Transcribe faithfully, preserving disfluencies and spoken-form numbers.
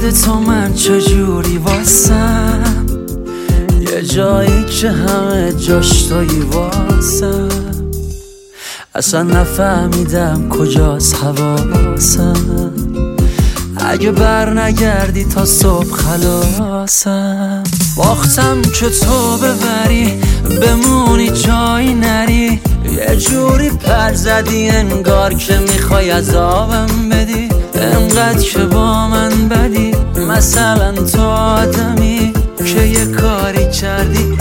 بعد تو من چجوری واسم، یه جایی که همه جاش تویی واسم. اصلا نفهمیدم کجاست حواسم، اگه بر نگردی تا صبح خلاصم. باختم که تو ببری بمونی جایی نری، یه جوری پر زدی انگار که میخوای عذابم بدی. انقدر که با من بدی، مثلا تو آدمی که یه کاری کردی